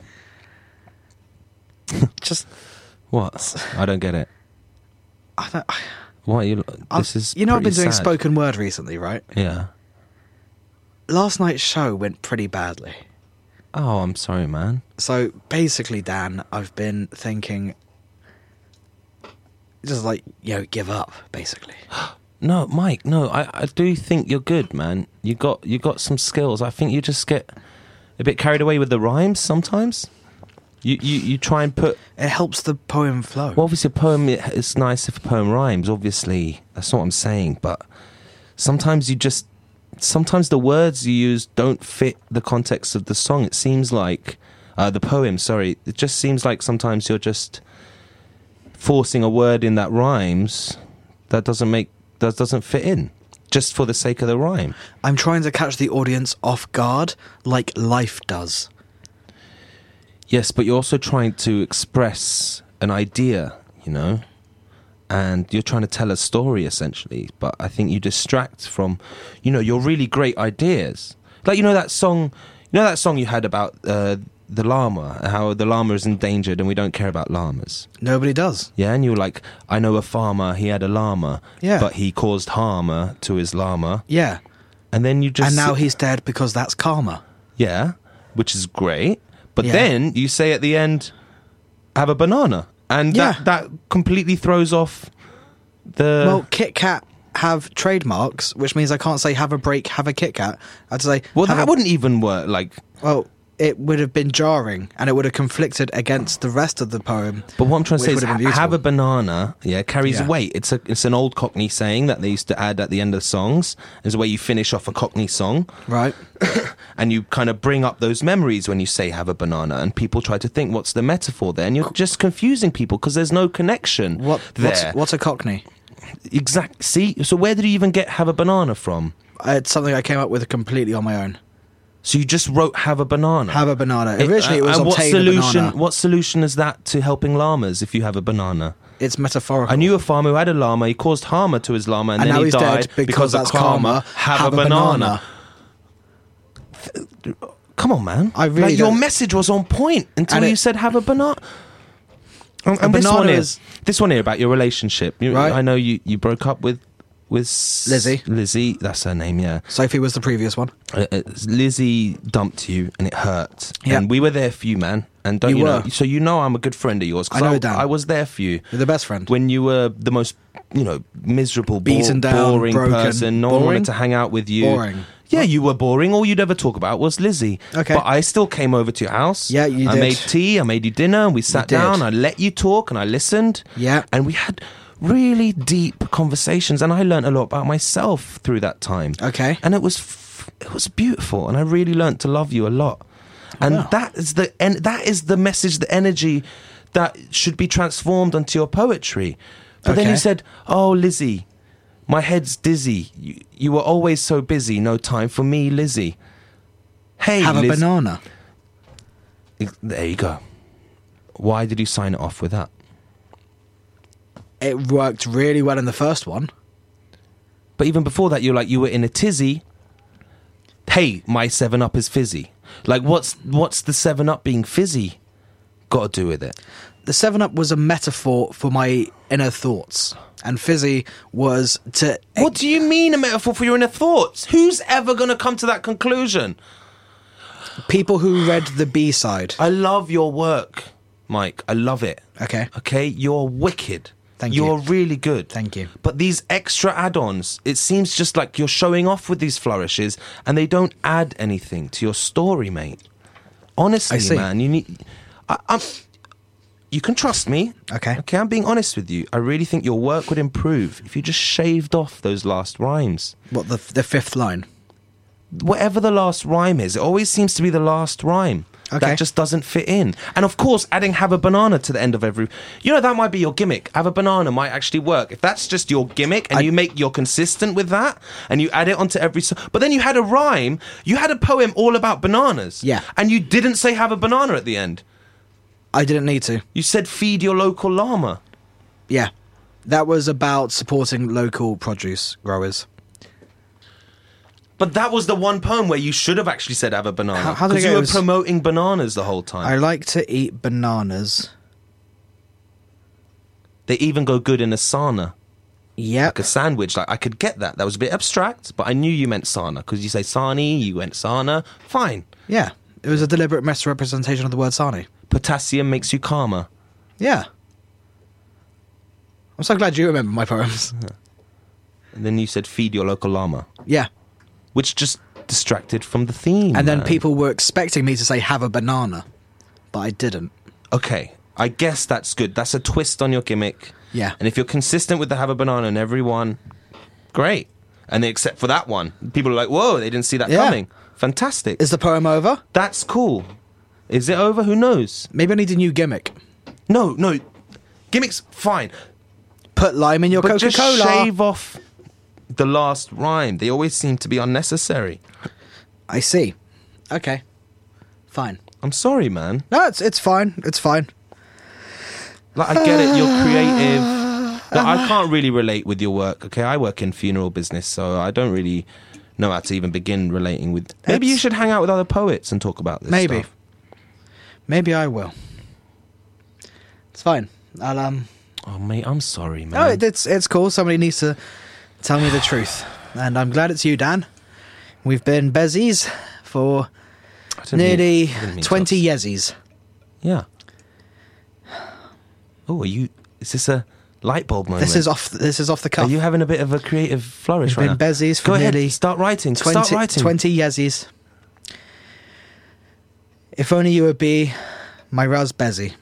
just... What? I don't get it. I don't... What are you... I've- This is You know, I've been pretty doing sad. spoken word recently, right? Yeah. Last night's show went pretty badly. Oh, I'm sorry, man. So, basically, Dan, I've been thinking... Just like, you know, give up, basically. No, Mike, no, I, I do think you're good, man. You got you got some skills. I think you just get a bit carried away with the rhymes sometimes. You you, you try and put... It helps the poem flow. Well, obviously a poem, it's nice if a poem rhymes, obviously. That's not what I'm saying, but sometimes you just... Sometimes the words you use don't fit the context of the song. It seems like... Uh, the poem, sorry. It just seems like sometimes you're just forcing a word in that rhymes that doesn't make... that doesn't fit in, just for the sake of the rhyme. I'm trying to catch the audience off guard, like life does. Yes, but you're also trying to express an idea, you know, and you're trying to tell a story, essentially. But I think you distract from, you know, your really great ideas. Like, you know that song, you know that song you had about uh, the llama, how the llama is endangered and we don't care about llamas. Nobody does. Yeah, and you were like, I know a farmer, he had a llama, Yeah. but he caused harm to his llama. Yeah. And then you just... And now he's dead because that's karma. Yeah, which is great. But Yeah. then you say at the end, have a banana. And Yeah. that, that completely throws off the... Well, Kit Kat have trademarks, which means I can't say have a break, have a Kit Kat. I have to say... well, have that a- wouldn't even work. Like, Well, it would have been jarring, and it would have conflicted against the rest of the poem. But what I'm trying to which say is would have ha- been beautiful. have a banana, yeah, carries Yeah. weight. It's a it's an old Cockney saying that they used to add at the end of songs. It's the way you finish off a Cockney song. Right. And you kind of bring up those memories when you say have a banana, and people try to think what's the metaphor there, and you're just confusing people because there's no connection What? there. What's, what's a Cockney? Exact. See, so where did you even get have a banana from? It's something I came up with completely on my own. So you just wrote have a banana. Have a banana. It- Originally, it was and what obtain a solution? banana. What solution is that to helping llamas if you have a banana? It's metaphorical. I knew a farmer who had a llama. He caused harm to his llama, and, And then now he he's died dead because of that's karma. karma. Have, a, banana. Come on, man! I really like, your don't- message was on point until And you it- said have a banana. And, A and this one banana here, is- this one here about your relationship. You, Right. I know you, you broke up with with S- Lizzie. Lizzie, that's her name. Yeah. Sophie was the previous one. Uh, uh, Lizzie dumped you, and it hurt. Yeah. And we were there for you, man. And don't You you, know? were. So you know I'm a good friend of yours. 'cause I know, I, Dan. I was there for you. You're the best friend. When you were the most, you know, miserable, bo- Beaten down, boring broken. person. No one Boring? wanted to hang out with you. Boring. Yeah, you were boring. All you'd ever talk about was Lizzie. Okay. But I still came over to your house. Yeah, you I did. made tea. I made you dinner. And we sat did. down. I let you talk, and I listened. Yeah. And we had really deep conversations, and I learned a lot about myself through that time. Okay. And it was f- it was beautiful, and I really learned to love you a lot. And Wow. that is the and that is the message, the energy that should be transformed onto your poetry. But then Okay. you said, "Oh, Lizzie, my head's dizzy. You, you were always so busy. No time for me, Lizzie." Hey, Have a Liz- banana. There you go. Why did you sign it off with that? It worked really well in the first one. But even before that, you're like, you were in a tizzy, hey, my seven up is fizzy. Like, what's what's the seven up being fizzy got to do with it? The seven up was a metaphor for my inner thoughts. And fizzy was to... What do you mean a metaphor for your inner thoughts? Who's ever going to come to that conclusion? People who read the B-side. I love your work, Mike. I love it. Okay. Okay? You're wicked. Thank you. You're really good. Thank you. But these extra add-ons, it seems just like you're showing off with these flourishes and they don't add anything to your story, mate. Honestly, I see. man, you need... I, I'm... You can trust me. Okay. Okay, I'm being honest with you. I really think your work would improve if you just shaved off those last rhymes. What, the the fifth line? Whatever the last rhyme is, it always seems to be the last rhyme. Okay. That just doesn't fit in. And of course, adding have a banana to the end of every... You know, that might be your gimmick. Have a banana might actually work. If that's just your gimmick and I... you make... You're consistent with that and you add it onto every... song. But then you had a rhyme. You had a poem all about bananas. Yeah. And you didn't say have a banana at the end. I didn't need to. You said feed your local llama. Yeah. That was about supporting local produce growers. But that was the one poem where you should have actually said have a banana. How- how did it Because go? you It were was- promoting bananas the whole time. I like to eat bananas. They even go good in a sauna. Yep. Like a sandwich. Like, I could get that. That was a bit abstract, but I knew you meant sauna. Because you say sani, you went sauna. Fine. Yeah. It was a deliberate misrepresentation of the word sani. Potassium makes you calmer. Yeah. I'm so glad you remember my poems. And then you said feed your local llama. Yeah. Which just distracted from the theme. And then man. people were expecting me to say have a banana. But I didn't. Okay. I guess that's good. That's a twist on your gimmick. Yeah. And if you're consistent with the have a banana in every one, great. And except for that one, people are like, whoa, they didn't see that Yeah. coming. Fantastic. Is the poem over? That's cool. Is it over? Who knows? Maybe I need a new gimmick. No, no. Gimmicks, fine. Put lime in your But just Coca-Cola. shave off the last rhyme. They always seem to be unnecessary. I see. Okay. Fine. I'm sorry, man. No, it's it's fine. It's fine. Like, I get it, you're creative. No, I can't really relate with your work, okay? I work in funeral business, so I don't really know how to even begin relating with... Maybe you It's- should hang out with other poets and talk about this Maybe. stuff. Maybe I will. It's fine. I'll um. Oh, mate, I'm sorry, man. No, it, it's it's cool. Somebody needs to tell me the truth, and I'm glad it's you, Dan. We've been bezies for I didn't nearly mean- I didn't mean to twenty ups- yezies. Yeah. Oh, are you... Is this a light bulb moment? This is off. This is off the cuff. Are you having a bit of a creative flourish We've right been now? bezies for Go ahead, nearly start writing. twenty, start writing. twenty yezies. If only you would be my raspberry.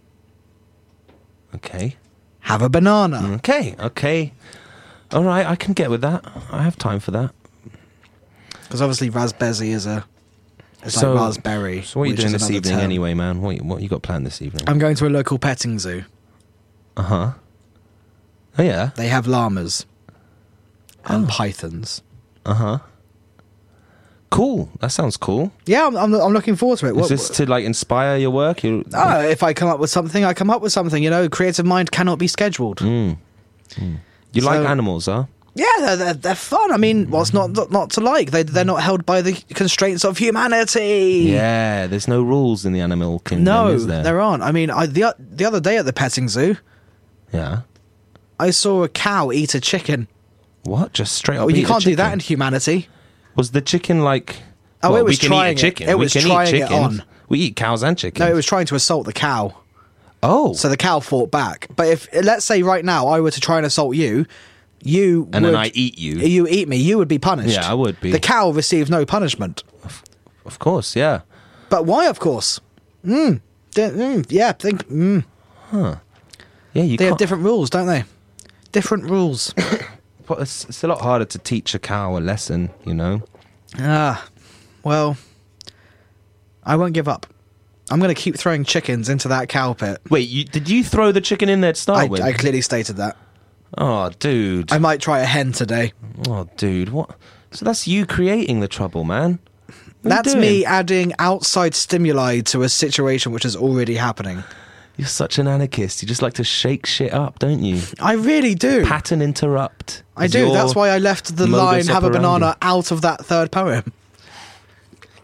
Okay. Have a banana. Okay, okay. All right, I can get with that. I have time for that. Because obviously raspberry is a... It's So- like raspberry. So what are you which doing is this another evening term. anyway, man? What, what you got planned this evening? I'm going to a local petting zoo. Uh-huh. Oh, yeah? They have llamas. And Oh. pythons. Uh-huh. Cool. That sounds cool. Yeah, I'm, I'm, I'm looking forward to it. Is What- this to, like, inspire your work? You, Oh, if I come up with something, I come up with something. You know, creative mind cannot be scheduled. Mm. Mm. You So- like animals, huh? Yeah, they're, they're, they're fun. I mean, what's not not, not to like? They, they're not held by the constraints of humanity. Yeah, there's no rules in the animal kingdom, No, is there? there aren't. I mean, I, the, o- the other day at the petting zoo, Yeah. I saw a cow eat a chicken. What? Just straight up Oh, you eat a can't do that chicken? in humanity. Was the chicken like... Oh, well, it was we can trying eat it. chicken. It we was can trying eat it chickens. on. We eat cows and chickens. No, it was trying to assault the cow. Oh. So the cow fought back. But if, let's say right now, I were to try and assault you, you And would, then I eat you. You eat me, you would be punished. Yeah, I would be. The cow received no punishment. Of course, yeah. But why, of course? Mm. D- mm. Yeah, think. Mm. Huh. Yeah, you They have can't... different rules, don't they? Different rules. But it's, it's a lot harder to teach a cow a lesson, you know? Ah, well, I won't give up. I'm going to keep throwing chickens into that cow pit. Wait, you, did you throw the chicken in there to start I, with? I clearly stated that. Oh, dude. I might try a hen today. Oh, dude, what? So that's you creating the trouble, man. What are you That's doing? me adding outside stimuli to a situation which is already happening. You're such an anarchist. You just like to shake shit up, don't you? I really do. Pattern interrupt. I is do. your That's why I left the modus line "Have a operandi. banana" out of that third poem.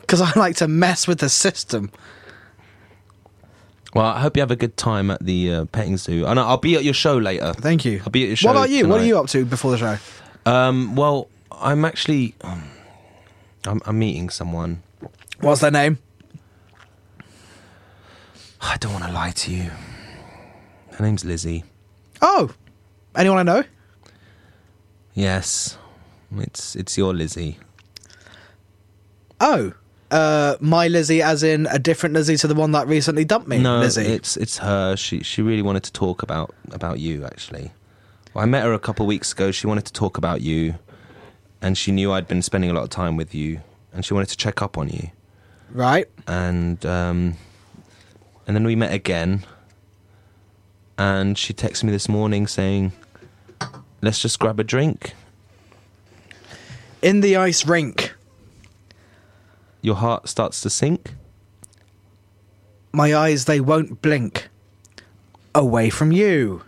Because I like to mess with the system. Well, I hope you have a good time at the uh, petting zoo. And I'll be at your show later. Thank you. I'll be at your show What about you? tonight. What are you up to before the show? Um, well, I'm actually... Um, I'm, I'm meeting someone. What's their name? I don't want to lie to you. Her name's Lizzie. Oh, anyone I know? Yes. It's, it's your Lizzie. Oh. Uh, my Lizzie, as in a different Lizzie to the one that recently dumped me. No, Lizzie. it's it's her. She she really wanted to talk about about you. Actually, well, I met her a couple of weeks ago. She wanted to talk about you, and she knew I'd been spending a lot of time with you, and she wanted to check up on you. Right. And um, and then we met again, and she texted me this morning saying, "Let's just grab a drink." In the ice rink. Your heart starts to sink. My eyes, they won't blink. Away from you.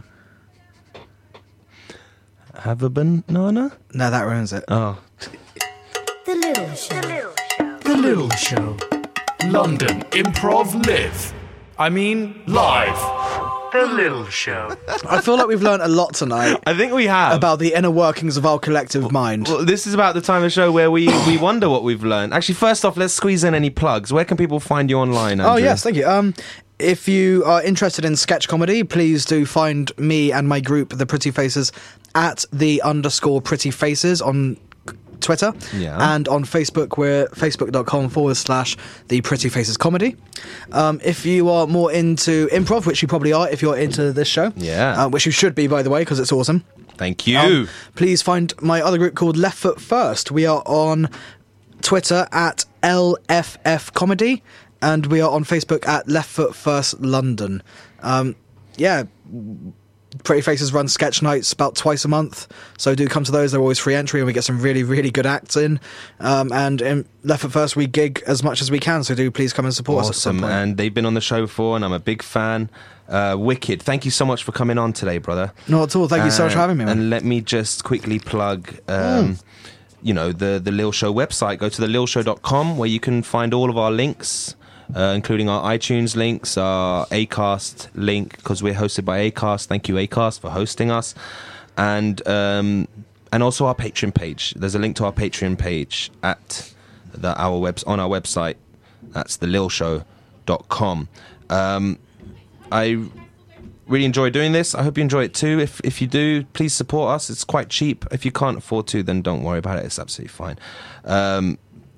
Have a banana? No, that ruins it. Oh. The Little Show. The Little Show. London Improv Live. I mean, live. The Little Show. I feel like we've learned a lot tonight. I think we have. About the inner workings of our collective mind. Well, this is about the time of the show where we, we wonder what we've learned. Actually, first off, let's squeeze in any plugs. Where can people find you online, Andrew? Oh, yes, thank you. Um, if you are interested in sketch comedy, please do find me and my group, The Pretty Faces, at the underscore Pretty Faces on Twitter. Yeah. And on Facebook, we're facebook.com forward slash The Pretty Faces Comedy. Um, if you are more into improv, which you probably are if you're into this show. Yeah. Uh, which you should be, by the way, because it's awesome. Thank you. Um, please find my other group called Left Foot First. We are on Twitter at L F F Comedy, and we are on Facebook at Left Foot First London. Um, yeah, Pretty Faces run sketch nights about twice a month, so do come to those. They're always free entry, and we get some really, really good acts in. Um, and in Left Foot First, we gig as much as we can, so do please come and support us at some Awesome. point. And they've been on the show before, and I'm a big fan. Uh, wicked. Thank you so much for coming on today, brother. Not at all. Thank you so much for having me, man. And let me just quickly plug, um, mm. you know, the, the Lil Show website. Go to the lil show dot com, where you can find all of our links, uh, including our iTunes links, our Acast link, because we're hosted by Acast. Thank you, Acast, for hosting us. And um, and also our Patreon page. There's a link to our Patreon page at the, our webs on our website. That's the lil show dot com. Um, I really enjoy doing this. I hope you enjoy it too. If if you do, please support us. It's quite cheap. If you can't afford to, then don't worry about it. It's absolutely fine. Um,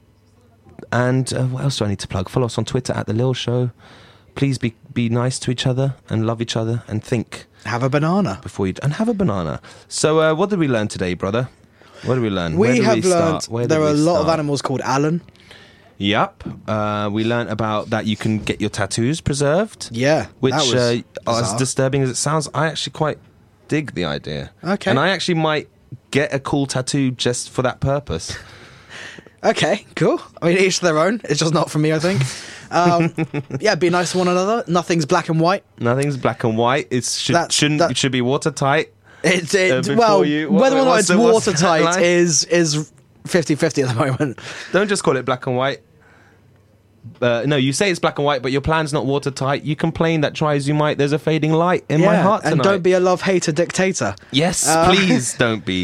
and uh, what else do I need to plug? Follow us on Twitter at The Lil Show. Please be be nice to each other and love each other and think. Have a banana. Before you... And have a banana. So uh, what did we learn today, brother? What did we learn? We Where did have we start? Where learned there did are a we lot start? of animals called Alan. Yep. Uh, we learnt about that you can get your tattoos preserved. Yeah. Which, that was uh, as bizarre. disturbing as it sounds, I actually quite dig the idea. Okay. And I actually might get a cool tattoo just for that purpose. Okay, cool. I mean, each to their own. It's just not for me, I think. Um, yeah, be nice to one another. Nothing's black and white. Nothing's black and white. It should, That's- shouldn't. that- It should be watertight. It's Uh, it, before well, you- what- whether or not what's it's the- what's that watertight line? is is fifty-fifty at the moment. Don't just call it black and white. Uh, no, you say it's black and white, but your plan's not watertight. You complain that try as you might, there's a fading light in my Yeah, heart tonight. and don't be a love-hater dictator. Yes, Uh, please don't be.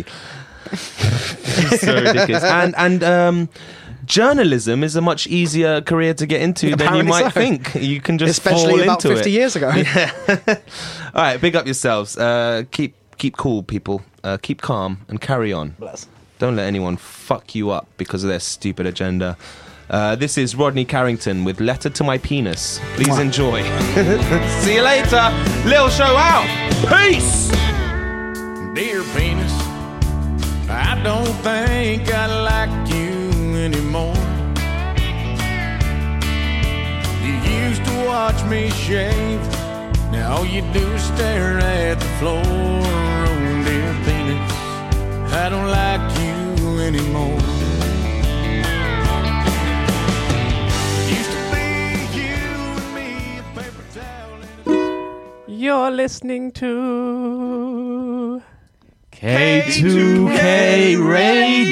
So ridiculous. And and um, journalism is a much easier career to get into than you Apparently might so. think. You can just fall Especially about into fifty it. years ago. Yeah. All right, big up yourselves. Uh, keep keep cool, people. Uh, keep calm and carry on. Bless. Don't let anyone fuck you up because of their stupid agenda. Uh, this is Rodney Carrington with Letter to My Penis. Please Mwah. enjoy. See you later. Lil Show out. Peace. Dear penis, I don't think I like you anymore. You used to watch me shave. Now all you do is stare at the floor. Oh, dear penis, I don't like you anymore. Used to be you and me, a paper towel and a... You're listening to K two K Radio.